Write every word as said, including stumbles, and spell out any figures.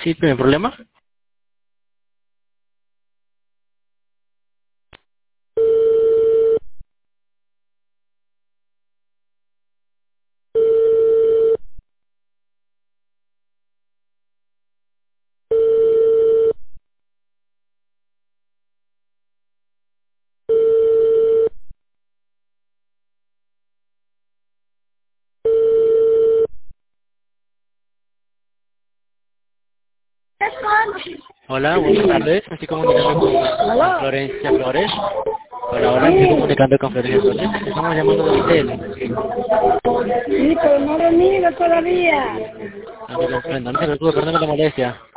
Sí, ¿tiene problema? Hola, buenas tardes. Me estoy comunicando con, con ¿Aló? Florencia Flores. Hola, hola, me estoy Sí, comunicando con Florencia Flores. Estamos llamando de hotel. sí, pero no he venido todavía. No te comprendo, no se preocupe, perdón la molestia.